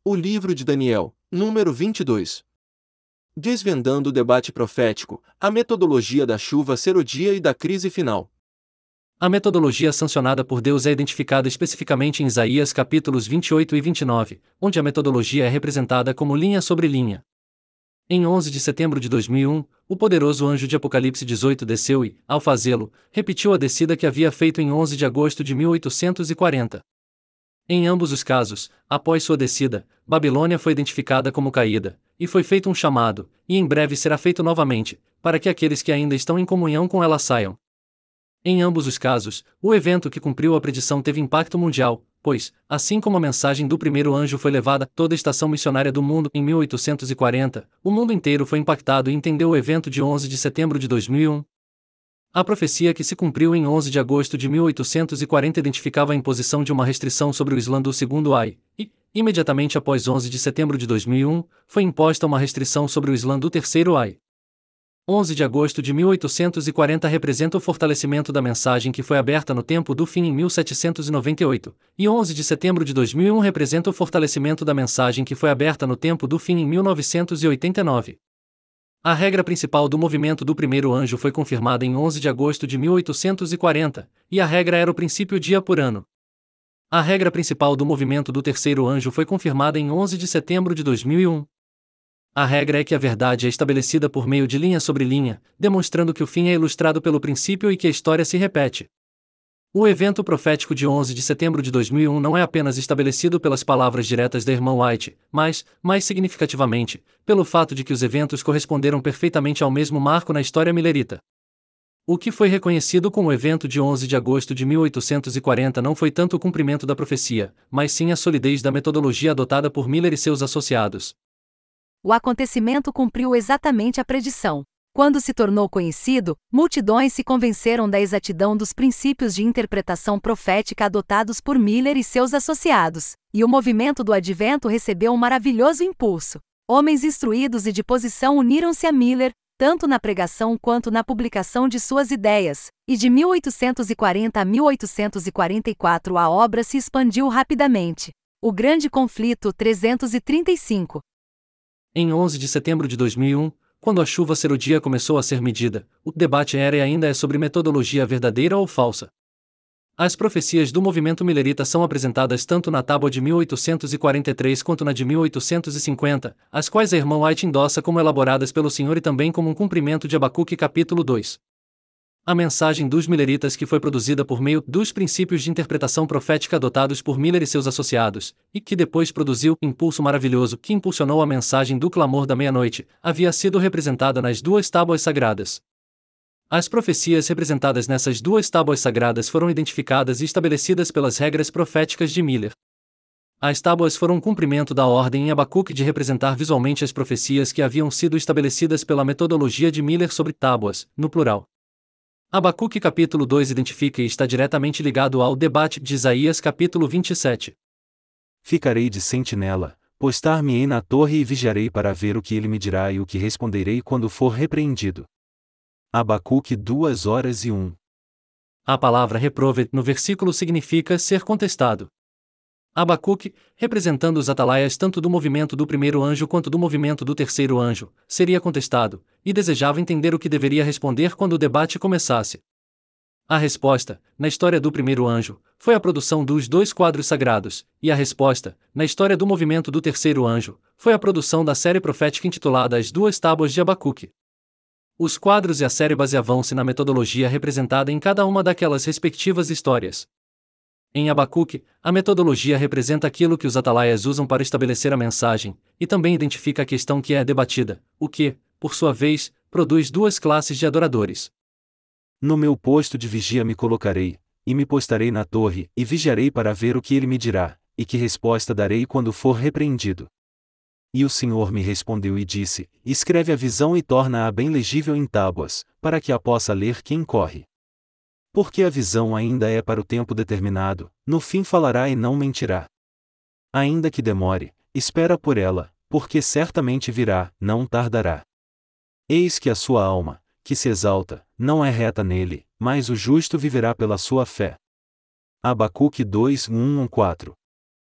O livro de Daniel, número 22. Desvendando o debate profético, a metodologia da chuva serodia e da crise final. A metodologia sancionada por Deus é identificada especificamente em Isaías capítulos 28 e 29, onde a metodologia é representada como linha sobre linha. Em 11 de setembro de 2001, o poderoso anjo de Apocalipse 18 desceu e, ao fazê-lo, repetiu a descida que havia feito em 11 de agosto de 1840. Em ambos os casos, após sua descida, Babilônia foi identificada como caída, e foi feito um chamado, e em breve será feito novamente, para que aqueles que ainda estão em comunhão com ela saiam. Em ambos os casos, o evento que cumpriu a predição teve impacto mundial, pois, assim como a mensagem do primeiro anjo foi levada a toda a estação missionária do mundo em 1840, o mundo inteiro foi impactado e entendeu o evento de 11 de setembro de 2001. A profecia que se cumpriu em 11 de agosto de 1840 identificava a imposição de uma restrição sobre o Islã do segundo Ai, e, imediatamente após 11 de setembro de 2001, foi imposta uma restrição sobre o Islã do terceiro Ai. 11 de agosto de 1840 representa o fortalecimento da mensagem que foi aberta no tempo do fim em 1798, e 11 de setembro de 2001 representa o fortalecimento da mensagem que foi aberta no tempo do fim em 1989. A regra principal do movimento do primeiro anjo foi confirmada em 11 de agosto de 1840, e a regra era o princípio dia por ano. A regra principal do movimento do terceiro anjo foi confirmada em 11 de setembro de 2001. A regra é que a verdade é estabelecida por meio de linha sobre linha, demonstrando que o fim é ilustrado pelo princípio e que a história se repete. O evento profético de 11 de setembro de 2001 não é apenas estabelecido pelas palavras diretas da irmã White, mas, mais significativamente, pelo fato de que os eventos corresponderam perfeitamente ao mesmo marco na história millerita. O que foi reconhecido com o evento de 11 de agosto de 1840 não foi tanto o cumprimento da profecia, mas sim a solidez da metodologia adotada por Miller e seus associados. O acontecimento cumpriu exatamente a predição. Quando se tornou conhecido, multidões se convenceram da exatidão dos princípios de interpretação profética adotados por Miller e seus associados, e o movimento do advento recebeu um maravilhoso impulso. Homens instruídos e de posição uniram-se a Miller, tanto na pregação quanto na publicação de suas ideias, e de 1840 a 1844 a obra se expandiu rapidamente. O Grande Conflito 335. Em 11 de setembro de 2001, quando a chuva serodia começou a ser medida, o debate era e ainda é sobre metodologia verdadeira ou falsa. As profecias do movimento millerita são apresentadas tanto na tábua de 1843 quanto na de 1850, as quais a irmã White endossa como elaboradas pelo Senhor e também como um cumprimento de Abacuque capítulo 2. A mensagem dos milleritas que foi produzida por meio dos princípios de interpretação profética adotados por Miller e seus associados, e que depois produziu impulso maravilhoso que impulsionou a mensagem do clamor da meia-noite, havia sido representada nas duas tábuas sagradas. As profecias representadas nessas duas tábuas sagradas foram identificadas e estabelecidas pelas regras proféticas de Miller. As tábuas foram um cumprimento da ordem em Abacuque de representar visualmente as profecias que haviam sido estabelecidas pela metodologia de Miller sobre tábuas, no plural. Abacuque capítulo 2 identifica e está diretamente ligado ao debate de Isaías capítulo 27. Ficarei de sentinela, postar-me-ei na torre e vigiarei para ver o que ele me dirá e o que responderei quando for repreendido. Abacuque 2:1. A palavra reprove no versículo significa ser contestado. Abacuque, representando os atalaias tanto do movimento do primeiro anjo quanto do movimento do terceiro anjo, seria contestado, e desejava entender o que deveria responder quando o debate começasse. A resposta, na história do primeiro anjo, foi a produção dos dois quadros sagrados, e a resposta, na história do movimento do terceiro anjo, foi a produção da série profética intitulada As Duas Tábuas de Abacuque. Os quadros e a série baseavam-se na metodologia representada em cada uma daquelas respectivas histórias. Em Abacuque, a metodologia representa aquilo que os atalaias usam para estabelecer a mensagem, e também identifica a questão que é debatida, o que, por sua vez, produz duas classes de adoradores. No meu posto de vigia me colocarei, e me postarei na torre, e vigiarei para ver o que ele me dirá, e que resposta darei quando for repreendido. E o Senhor me respondeu e disse: Escreve a visão e torna-a bem legível em tábuas, para que a possa ler quem corre. Porque a visão ainda é para o tempo determinado, no fim falará e não mentirá. Ainda que demore, espera por ela, porque certamente virá, não tardará. Eis que a sua alma, que se exalta, não é reta nele, mas o justo viverá pela sua fé. Abacuque 2:1-4.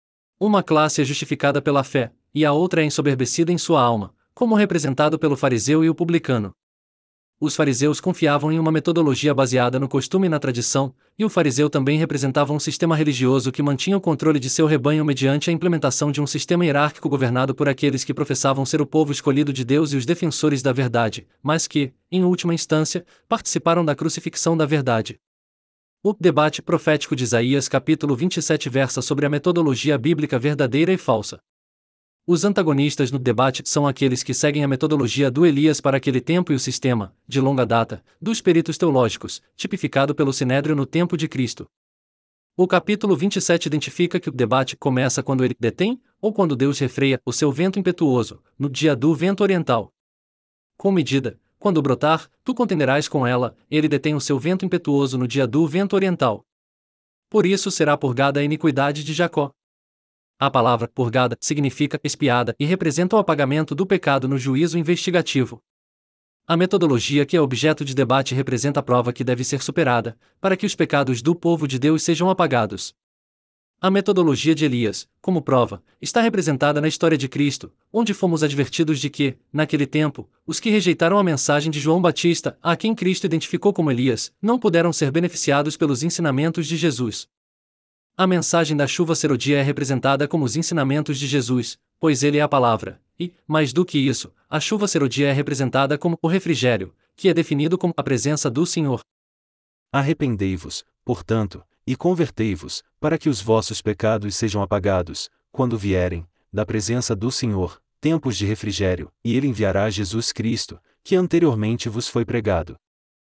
Uma classe é justificada pela fé, e a outra é ensoberbecida em sua alma, como representado pelo fariseu e o publicano. Os fariseus confiavam em uma metodologia baseada no costume e na tradição, e o fariseu também representava um sistema religioso que mantinha o controle de seu rebanho mediante a implementação de um sistema hierárquico governado por aqueles que professavam ser o povo escolhido de Deus e os defensores da verdade, mas que, em última instância, participaram da crucifixão da verdade. O debate profético de Isaías capítulo 27 versa sobre a metodologia bíblica verdadeira e falsa. Os antagonistas no debate são aqueles que seguem a metodologia do Elias para aquele tempo e o sistema, de longa data, dos peritos teológicos, tipificado pelo Sinédrio no tempo de Cristo. O capítulo 27 identifica que o debate começa quando ele detém, ou quando Deus refreia, o seu vento impetuoso, no dia do vento oriental. Com medida, quando brotar, tu contenderás com ela, ele detém o seu vento impetuoso no dia do vento oriental. Por isso será purgada a iniquidade de Jacó. A palavra purgada significa expiada e representa o apagamento do pecado no juízo investigativo. A metodologia que é objeto de debate representa a prova que deve ser superada, para que os pecados do povo de Deus sejam apagados. A metodologia de Elias, como prova, está representada na história de Cristo, onde fomos advertidos de que, naquele tempo, os que rejeitaram a mensagem de João Batista, a quem Cristo identificou como Elias, não puderam ser beneficiados pelos ensinamentos de Jesus. A mensagem da chuva serodia é representada como os ensinamentos de Jesus, pois ele é a palavra, e, mais do que isso, a chuva serodia é representada como o refrigério, que é definido como a presença do Senhor. Arrependei-vos, portanto, e convertei-vos, para que os vossos pecados sejam apagados, quando vierem, da presença do Senhor, tempos de refrigério, e ele enviará Jesus Cristo, que anteriormente vos foi pregado.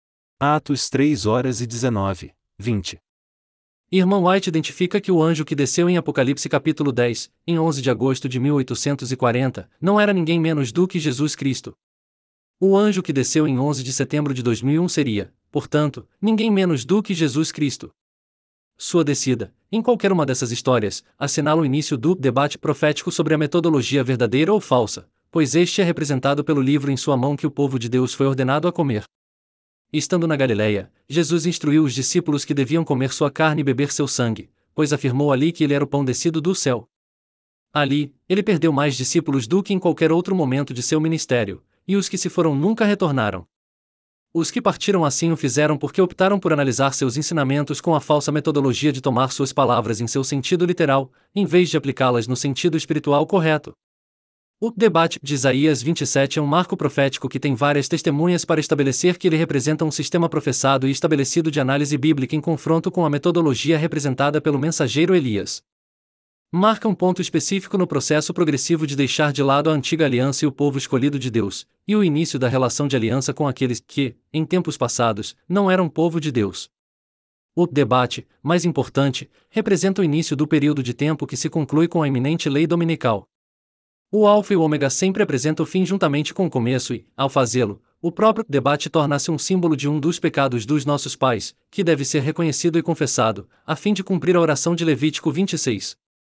Atos 3:19, 20. Irmão White identifica que o anjo que desceu em Apocalipse capítulo 10, em 11 de agosto de 1840, não era ninguém menos do que Jesus Cristo. O anjo que desceu em 11 de setembro de 2001 seria, portanto, ninguém menos do que Jesus Cristo. Sua descida, em qualquer uma dessas histórias, assinala o início do debate profético sobre a metodologia verdadeira ou falsa, pois este é representado pelo livro em sua mão que o povo de Deus foi ordenado a comer. Estando na Galileia, Jesus instruiu os discípulos que deviam comer sua carne e beber seu sangue, pois afirmou ali que ele era o pão descido do céu. Ali, ele perdeu mais discípulos do que em qualquer outro momento de seu ministério, e os que se foram nunca retornaram. Os que partiram assim o fizeram porque optaram por analisar seus ensinamentos com a falsa metodologia de tomar suas palavras em seu sentido literal, em vez de aplicá-las no sentido espiritual correto. O debate de Isaías 27 é um marco profético que tem várias testemunhas para estabelecer que ele representa um sistema professado e estabelecido de análise bíblica em confronto com a metodologia representada pelo mensageiro Elias. Marca um ponto específico no processo progressivo de deixar de lado a antiga aliança e o povo escolhido de Deus, e o início da relação de aliança com aqueles que, em tempos passados, não eram povo de Deus. O debate, mais importante, representa o início do período de tempo que se conclui com a iminente lei dominical. O alfa e o ômega sempre apresentam o fim juntamente com o começo e, ao fazê-lo, o próprio debate torna-se um símbolo de um dos pecados dos nossos pais, que deve ser reconhecido e confessado, a fim de cumprir a oração de Levítico 26.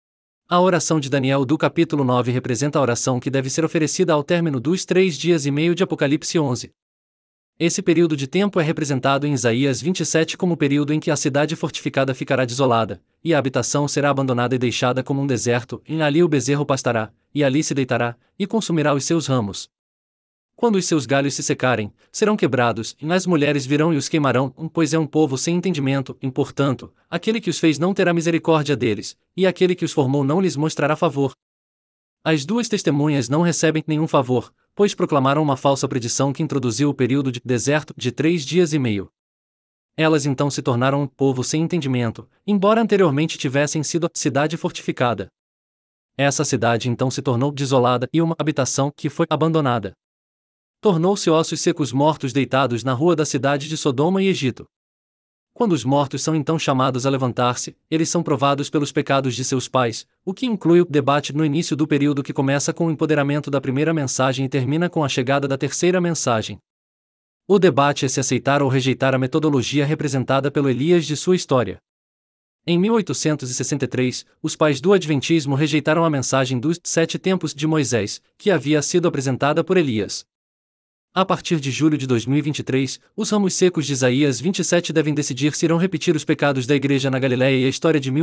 A oração de Daniel do capítulo 9 representa a oração que deve ser oferecida ao término dos 3 dias e meio de Apocalipse 11. Esse período de tempo é representado em Isaías 27 como o período em que a cidade fortificada ficará desolada, e a habitação será abandonada e deixada como um deserto, e ali o bezerro pastará, e ali se deitará, e consumirá os seus ramos. Quando os seus galhos se secarem, serão quebrados, e as mulheres virão e os queimarão, pois é um povo sem entendimento, e portanto, aquele que os fez não terá misericórdia deles, e aquele que os formou não lhes mostrará favor. As duas testemunhas não recebem nenhum favor, pois proclamaram uma falsa predição que introduziu o período de deserto de 3 dias e meio. Elas então se tornaram um povo sem entendimento, embora anteriormente tivessem sido a cidade fortificada. Essa cidade então se tornou desolada e uma habitação que foi abandonada. Tornou-se ossos secos mortos deitados na rua da cidade de Sodoma e Egito. Quando os mortos são então chamados a levantar-se, eles são provados pelos pecados de seus pais, o que inclui o debate no início do período que começa com o empoderamento da primeira mensagem e termina com a chegada da terceira mensagem. O debate é se aceitar ou rejeitar a metodologia representada pelo Elias de sua história. Em 1863, os pais do Adventismo rejeitaram a mensagem dos 7 tempos de Moisés, que havia sido apresentada por Elias. A partir de julho de 2023, os ramos secos de Isaías 27 devem decidir se irão repetir os pecados da Igreja na Galileia e a história de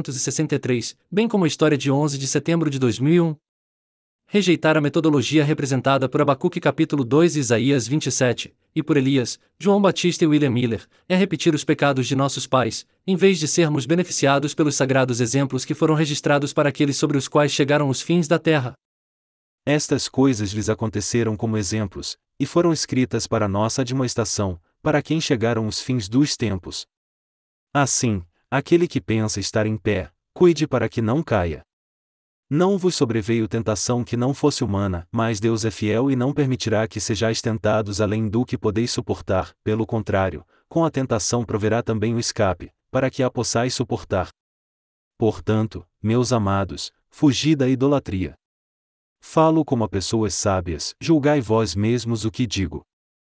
1863, bem como a história de 11 de setembro de 2001. Rejeitar a metodologia representada por Abacuque capítulo 2 e Isaías 27, e por Elias, João Batista e William Miller, é repetir os pecados de nossos pais, em vez de sermos beneficiados pelos sagrados exemplos que foram registrados para aqueles sobre os quais chegaram os fins da terra. Estas coisas lhes aconteceram como exemplos, e foram escritas para nossa admoestação, para quem chegaram os fins dos tempos. Assim, aquele que pensa estar em pé, cuide para que não caia. Não vos sobreveio tentação que não fosse humana, mas Deus é fiel e não permitirá que sejais tentados além do que podeis suportar, pelo contrário, com a tentação proverá também o escape, para que a possais suportar. Portanto, meus amados, fugi da idolatria. Falo como a pessoas sábias, julgai vós mesmos o que digo.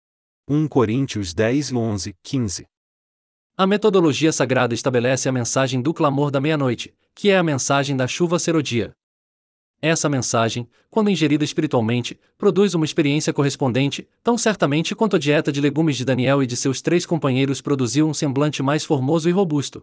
1 Coríntios 10, 11, 15. A metodologia sagrada estabelece a mensagem do clamor da meia-noite, que é a mensagem da chuva serodia. Essa mensagem, quando ingerida espiritualmente, produz uma experiência correspondente, tão certamente quanto a dieta de legumes de Daniel e de seus 3 companheiros produziu um semblante mais formoso e robusto.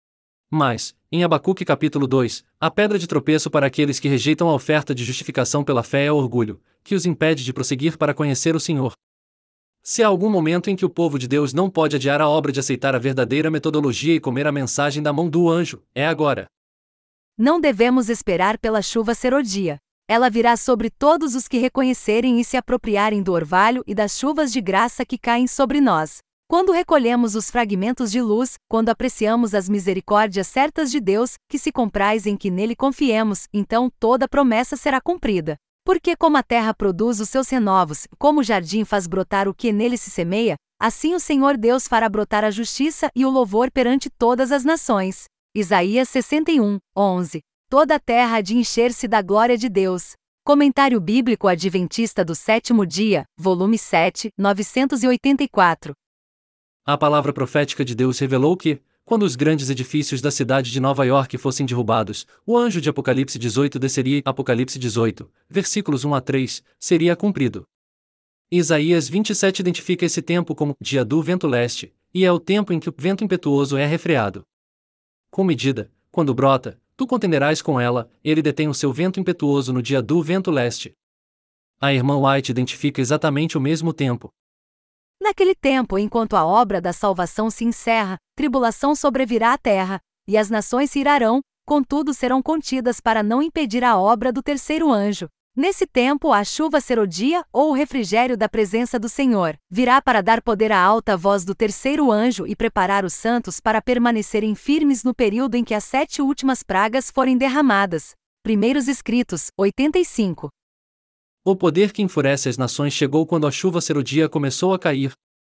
Mas, em Abacuque capítulo 2, a pedra de tropeço para aqueles que rejeitam a oferta de justificação pela fé é o orgulho, que os impede de prosseguir para conhecer o Senhor. Se há algum momento em que o povo de Deus não pode adiar a obra de aceitar a verdadeira metodologia e comer a mensagem da mão do anjo, é agora. Não devemos esperar pela chuva serodia. Ela virá sobre todos os que reconhecerem e se apropriarem do orvalho e das chuvas de graça que caem sobre nós. Quando recolhemos os fragmentos de luz, quando apreciamos as misericórdias certas de Deus, que se compraz em que nele confiemos, então toda promessa será cumprida. Porque como a terra produz os seus renovos, como o jardim faz brotar o que nele se semeia, assim o Senhor Deus fará brotar a justiça e o louvor perante todas as nações. Isaías 61, 11. Toda a terra há de encher-se da glória de Deus. Comentário Bíblico Adventista do 7º Dia, volume 7, 984. A palavra profética de Deus revelou que, quando os grandes edifícios da cidade de Nova York fossem derrubados, o anjo de Apocalipse 18 desceria e Apocalipse 18, versículos 1 a 3, seria cumprido. Isaías 27 identifica esse tempo como dia do vento leste, e é o tempo em que o vento impetuoso é refreado. Com medida, quando brota, tu contenderás com ela, ele detém o seu vento impetuoso no dia do vento leste. A irmã White identifica exatamente o mesmo tempo. Naquele tempo, enquanto a obra da salvação se encerra, tribulação sobrevirá à terra, e as nações se irarão, contudo serão contidas para não impedir a obra do terceiro anjo. Nesse tempo, a chuva serodia, ou o refrigério da presença do Senhor, virá para dar poder à alta voz do terceiro anjo e preparar os santos para permanecerem firmes no período em que as 7 últimas pragas forem derramadas. Primeiros Escritos, 85. O poder que enfurece as nações chegou quando a chuva serodia começou a cair.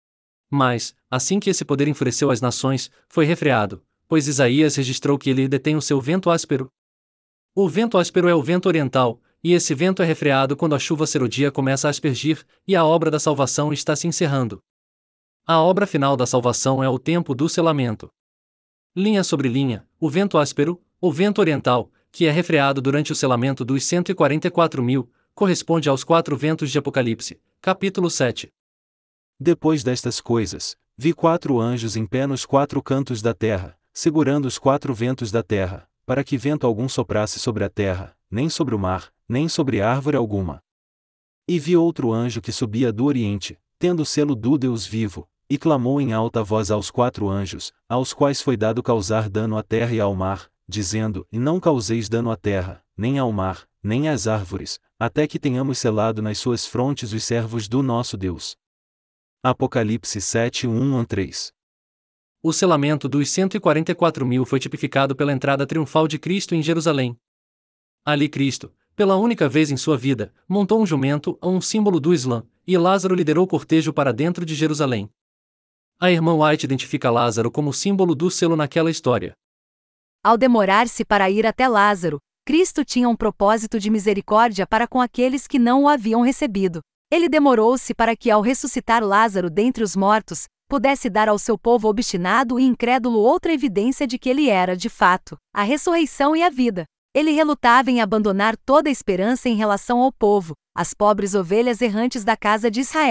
Mas, assim que esse poder enfureceu as nações, foi refreado, pois Isaías registrou que ele detém o seu vento áspero. O vento áspero é o vento oriental, e esse vento é refreado quando a chuva serodia começa a aspergir, e a obra da salvação está se encerrando. A obra final da salvação é o tempo do selamento. Linha sobre linha, o vento áspero, o vento oriental, que é refreado durante o selamento dos 144.000, corresponde aos 4 ventos de Apocalipse, capítulo 7. Depois destas coisas, vi 4 anjos em pé nos 4 cantos da terra, segurando os 4 ventos da terra, para que vento algum soprasse sobre a terra, nem sobre o mar, nem sobre árvore alguma. E vi outro anjo que subia do oriente, tendo o selo do Deus vivo, e clamou em alta voz aos 4 anjos, aos quais foi dado causar dano à terra e ao mar, dizendo: E não causeis dano à terra, nem ao mar, nem às árvores, até que tenhamos selado nas suas frontes os servos do nosso Deus. Apocalipse 7, 1 a 3. O selamento dos 144.000 foi tipificado pela entrada triunfal de Cristo em Jerusalém. Ali Cristo, pela única vez em sua vida, montou um jumento, um símbolo do Islã, e Lázaro liderou o cortejo para dentro de Jerusalém. A irmã White identifica Lázaro como símbolo do selo naquela história. Ao demorar-se para ir até Lázaro, Cristo tinha um propósito de misericórdia para com aqueles que não o haviam recebido. Ele demorou-se para que, ao ressuscitar Lázaro dentre os mortos, pudesse dar ao seu povo obstinado e incrédulo outra evidência de que ele era, de fato, a ressurreição e a vida. Ele relutava em abandonar toda a esperança em relação ao povo, as pobres ovelhas errantes da casa de Israel.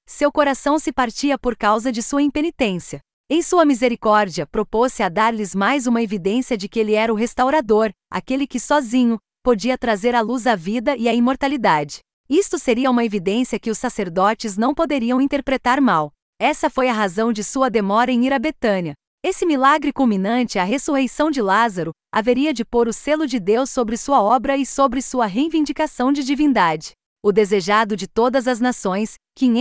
Seu coração se partia por causa de sua impenitência. Em sua misericórdia, propôs-se a dar-lhes mais uma evidência de que ele era o restaurador, aquele que sozinho podia trazer à luz a vida e a imortalidade. Isto seria uma evidência que os sacerdotes não poderiam interpretar mal. Essa foi a razão de sua demora em ir a Betânia. Esse milagre culminante, a ressurreição de Lázaro, haveria de pôr o selo de Deus sobre sua obra e sobre sua reivindicação de divindade. O desejado de todas as nações,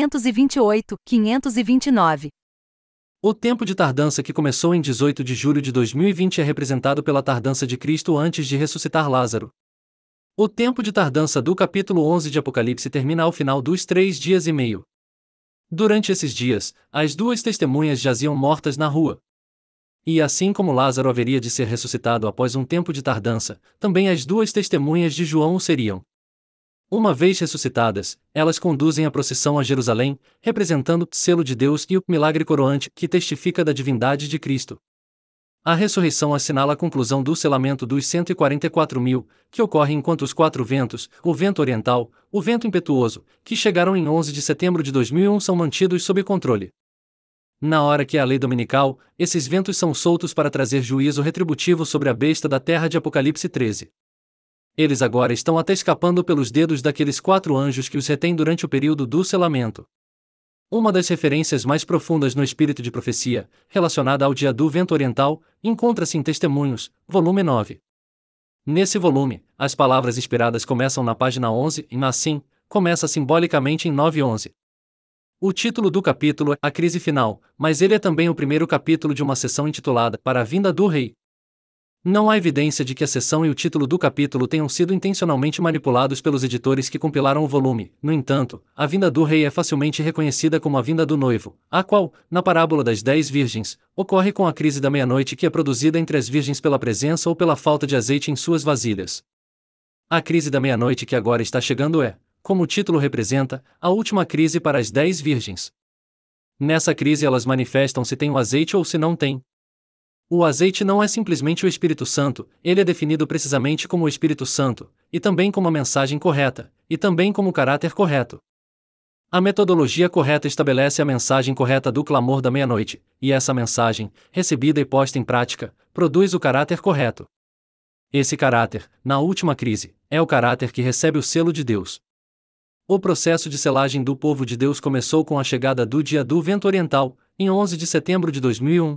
528-529. O tempo de tardança que começou em 18 de julho de 2020 é representado pela tardança de Cristo antes de ressuscitar Lázaro. O tempo de tardança do capítulo 11 de Apocalipse termina ao final dos 3 dias e meio. Durante esses dias, as duas testemunhas jaziam mortas na rua. E assim como Lázaro haveria de ser ressuscitado após um tempo de tardança, também as duas testemunhas de João o seriam. Uma vez ressuscitadas, elas conduzem a procissão a Jerusalém, representando o selo de Deus e o milagre coroante que testifica da divindade de Cristo. A ressurreição assinala a conclusão do selamento dos 144.000, que ocorre enquanto os 4 ventos, o vento oriental, o vento impetuoso, que chegaram em 11 de setembro de 2001 são mantidos sob controle. Na hora que é a lei dominical, esses ventos são soltos para trazer juízo retributivo sobre a besta da terra de Apocalipse 13. Eles agora estão até escapando pelos dedos daqueles 4 anjos que os retêm durante o período do selamento. Uma das referências mais profundas no espírito de profecia, relacionada ao dia do vento oriental, encontra-se em Testemunhos, volume 9. Nesse volume, as palavras inspiradas começam na página 11 e, assim, começa simbolicamente em 9:11. O título do capítulo é A Crise Final, mas ele é também o primeiro capítulo de uma seção intitulada Para a Vinda do Rei. Não há evidência de que a seção e o título do capítulo tenham sido intencionalmente manipulados pelos editores que compilaram o volume. No entanto, a vinda do rei é facilmente reconhecida como a vinda do noivo, a qual, na parábola das 10 virgens, ocorre com a crise da meia-noite que é produzida entre as virgens pela presença ou pela falta de azeite em suas vasilhas. A crise da meia-noite que agora está chegando é, como o título representa, a última crise para as 10 virgens. Nessa crise elas manifestam se têm o azeite ou se não têm. O azeite não é simplesmente o Espírito Santo, ele é definido precisamente como o Espírito Santo, e também como a mensagem correta, e também como o caráter correto. A metodologia correta estabelece a mensagem correta do clamor da meia-noite, e essa mensagem, recebida e posta em prática, produz o caráter correto. Esse caráter, na última crise, é o caráter que recebe o selo de Deus. O processo de selagem do povo de Deus começou com a chegada do dia do vento oriental, em 11 de setembro de 2001.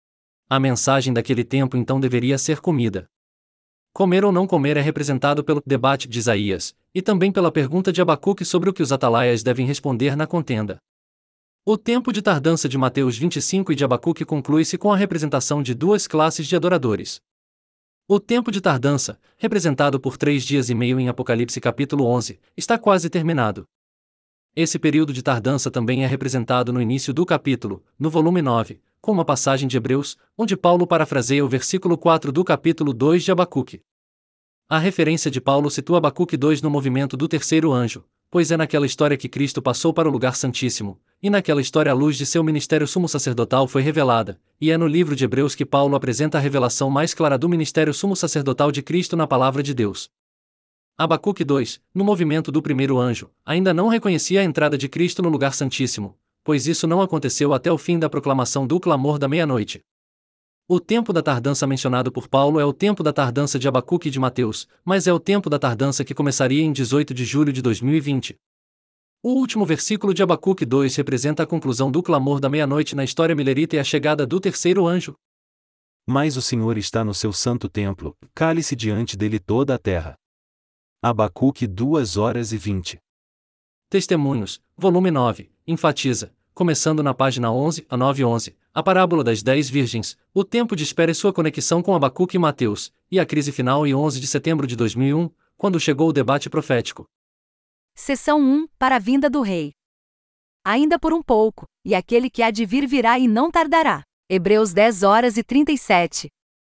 A mensagem daquele tempo então deveria ser comida. Comer ou não comer é representado pelo debate de Isaías, e também pela pergunta de Abacuque sobre o que os atalaias devem responder na contenda. O tempo de tardança de Mateus 25 e de Abacuque conclui-se com a representação de 2 classes de adoradores. O tempo de tardança, representado por 3 dias e meio em Apocalipse capítulo 11, está quase terminado. Esse período de tardança também é representado no início do capítulo, no volume 9, com uma passagem de Hebreus, onde Paulo parafraseia o versículo 4 do capítulo 2 de Abacuque. A referência de Paulo situa Abacuque 2 no movimento do terceiro anjo, pois é naquela história que Cristo passou para o lugar santíssimo, e naquela história a luz de seu ministério sumo sacerdotal foi revelada, e é no livro de Hebreus que Paulo apresenta a revelação mais clara do ministério sumo sacerdotal de Cristo na palavra de Deus. Abacuque 2, no movimento do primeiro anjo, ainda não reconhecia a entrada de Cristo no lugar santíssimo, pois isso não aconteceu até o fim da proclamação do clamor da meia-noite. O tempo da tardança mencionado por Paulo é o tempo da tardança de Abacuque e de Mateus, mas é o tempo da tardança que começaria em 18 de julho de 2020. O último versículo de Abacuque 2 representa a conclusão do clamor da meia-noite na história milerita e a chegada do terceiro anjo. Mas o Senhor está no seu santo templo, cale-se diante dele toda a terra. Abacuque 2:20. Testemunhos, volume 9, enfatiza, começando na página 11 a 9:11, a parábola das 10 virgens, o tempo de espera e sua conexão com Abacuque e Mateus, e a crise final em 11 de setembro de 2001, quando chegou o debate profético. Seção 1, para a vinda do rei. Ainda por um pouco, e aquele que há de vir virá e não tardará. Hebreus 10:37.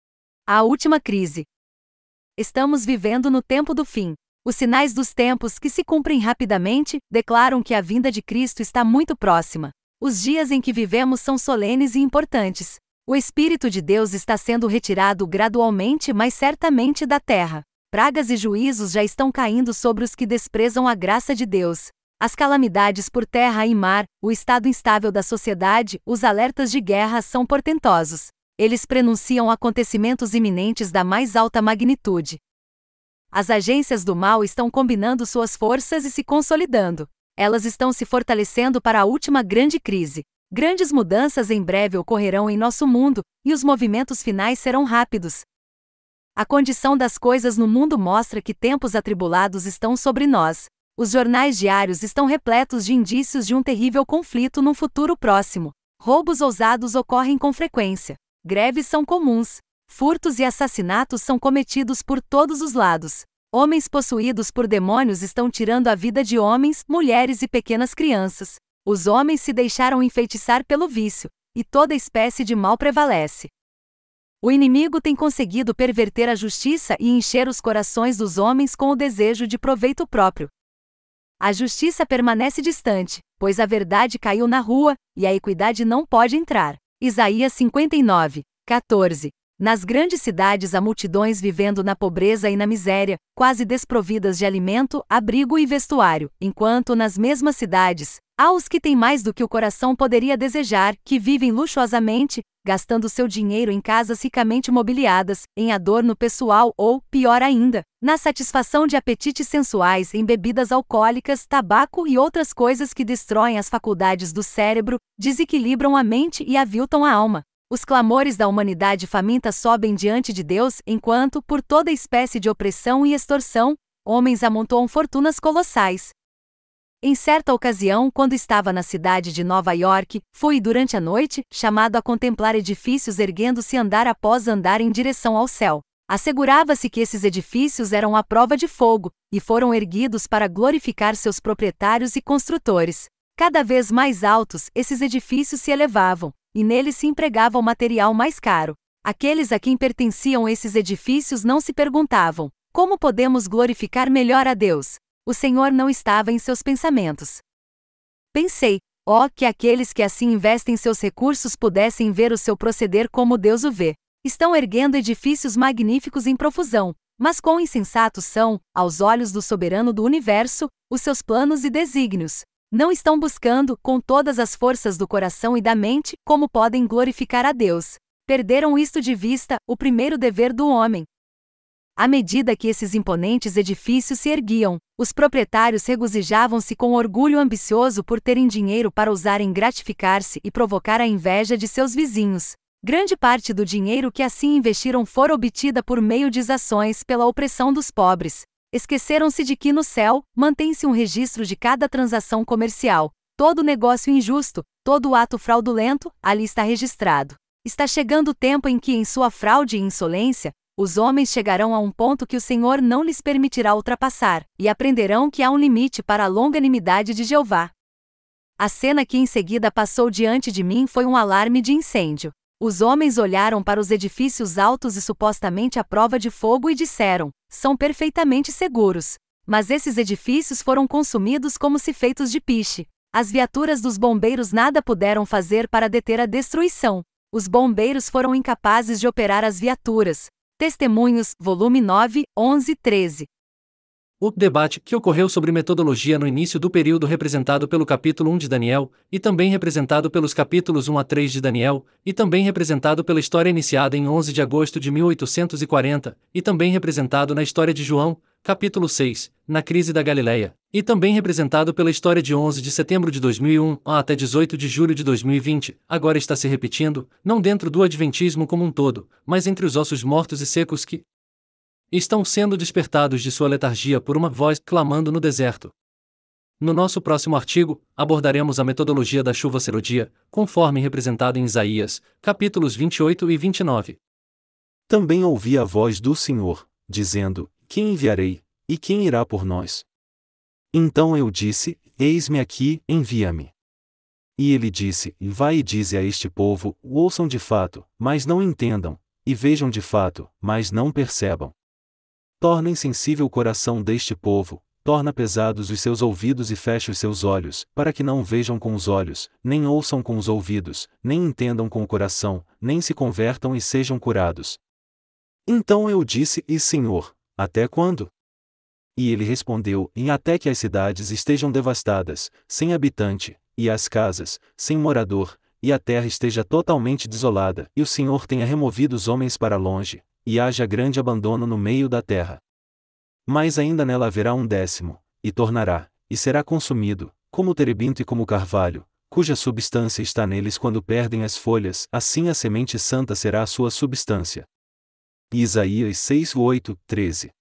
A última crise. Estamos vivendo no tempo do fim. Os sinais dos tempos que se cumprem rapidamente declaram que a vinda de Cristo está muito próxima. Os dias em que vivemos são solenes e importantes. O Espírito de Deus está sendo retirado gradualmente, mas certamente da terra. Pragas e juízos já estão caindo sobre os que desprezam a graça de Deus. As calamidades por terra e mar, o estado instável da sociedade, os alertas de guerra são portentosos. Eles prenunciam acontecimentos iminentes da mais alta magnitude. As agências do mal estão combinando suas forças e se consolidando. Elas estão se fortalecendo para a última grande crise. Grandes mudanças em breve ocorrerão em nosso mundo, e os movimentos finais serão rápidos. A condição das coisas no mundo mostra que tempos atribulados estão sobre nós. Os jornais diários estão repletos de indícios de um terrível conflito num futuro próximo. Roubos ousados ocorrem com frequência. Greves são comuns. Furtos e assassinatos são cometidos por todos os lados. Homens possuídos por demônios estão tirando a vida de homens, mulheres e pequenas crianças. Os homens se deixaram enfeitiçar pelo vício, e toda espécie de mal prevalece. O inimigo tem conseguido perverter a justiça e encher os corações dos homens com o desejo de proveito próprio. A justiça permanece distante, pois a verdade caiu na rua, e a equidade não pode entrar. Isaías 59, 14. Nas grandes cidades há multidões vivendo na pobreza e na miséria, quase desprovidas de alimento, abrigo e vestuário, enquanto nas mesmas cidades, há os que têm mais do que o coração poderia desejar, que vivem luxuosamente, gastando seu dinheiro em casas ricamente mobiliadas, em adorno pessoal ou, pior ainda, na satisfação de apetites sensuais em bebidas alcoólicas, tabaco e outras coisas que destroem as faculdades do cérebro, desequilibram a mente e aviltam a alma. Os clamores da humanidade faminta sobem diante de Deus, enquanto, por toda espécie de opressão e extorsão, homens amontoam fortunas colossais. Em certa ocasião, quando estava na cidade de Nova York, fui, durante a noite, chamado a contemplar edifícios erguendo-se andar após andar em direção ao céu. Assegurava-se que esses edifícios eram à prova de fogo, e foram erguidos para glorificar seus proprietários e construtores. Cada vez mais altos, esses edifícios se elevavam, e neles se empregava o material mais caro. Aqueles a quem pertenciam esses edifícios não se perguntavam: como podemos glorificar melhor a Deus? O Senhor não estava em seus pensamentos. Pensei, que aqueles que assim investem seus recursos pudessem ver o seu proceder como Deus o vê. Estão erguendo edifícios magníficos em profusão, mas quão insensatos são, aos olhos do soberano do universo, os seus planos e desígnios. Não estão buscando, com todas as forças do coração e da mente, como podem glorificar a Deus. Perderam isto de vista, o primeiro dever do homem. À medida que esses imponentes edifícios se erguiam, os proprietários regozijavam-se com orgulho ambicioso por terem dinheiro para usar em gratificar-se e provocar a inveja de seus vizinhos. Grande parte do dinheiro que assim investiram fora obtida por meio de ações pela opressão dos pobres. Esqueceram-se de que no céu, mantém-se um registro de cada transação comercial. Todo negócio injusto, todo ato fraudulento, ali está registrado. Está chegando o tempo em que, em sua fraude e insolência, os homens chegarão a um ponto que o Senhor não lhes permitirá ultrapassar, e aprenderão que há um limite para a longanimidade de Jeová. A cena que em seguida passou diante de mim foi um alarme de incêndio. Os homens olharam para os edifícios altos e supostamente à prova de fogo e disseram: são perfeitamente seguros. Mas esses edifícios foram consumidos como se feitos de piche. As viaturas dos bombeiros nada puderam fazer para deter a destruição. Os bombeiros foram incapazes de operar as viaturas. Testemunhos, volume 9, 11, 13. O debate que ocorreu sobre metodologia no início do período representado pelo capítulo 1 de Daniel, e também representado pelos capítulos 1 a 3 de Daniel, e também representado pela história iniciada em 11 de agosto de 1840, e também representado na história de João, capítulo 6, na crise da Galileia, e também representado pela história de 11 de setembro de 2001 até 18 de julho de 2020, agora está se repetindo, não dentro do adventismo como um todo, mas entre os ossos mortos e secos que estão sendo despertados de sua letargia por uma voz clamando no deserto. No nosso próximo artigo, abordaremos a metodologia da chuva serodia, conforme representada em Isaías, capítulos 28 e 29. Também ouvi a voz do Senhor, dizendo: quem enviarei, e quem irá por nós? Então eu disse: eis-me aqui, envia-me. E ele disse: vai e dize a este povo: ouçam de fato, mas não entendam, e vejam de fato, mas não percebam. Torna insensível o coração deste povo, torna pesados os seus ouvidos e fecha os seus olhos, para que não vejam com os olhos, nem ouçam com os ouvidos, nem entendam com o coração, nem se convertam e sejam curados. Então eu disse: e Senhor, até quando? E ele respondeu: em até que as cidades estejam devastadas, sem habitante, e as casas, sem morador, e a terra esteja totalmente desolada, e o Senhor tenha removido os homens para longe, e haja grande abandono no meio da terra. Mas ainda nela haverá um 10º, e tornará, e será consumido, como o terebinto e como o carvalho, cuja substância está neles quando perdem as folhas, assim a semente santa será a sua substância. Isaías 6:8, 13.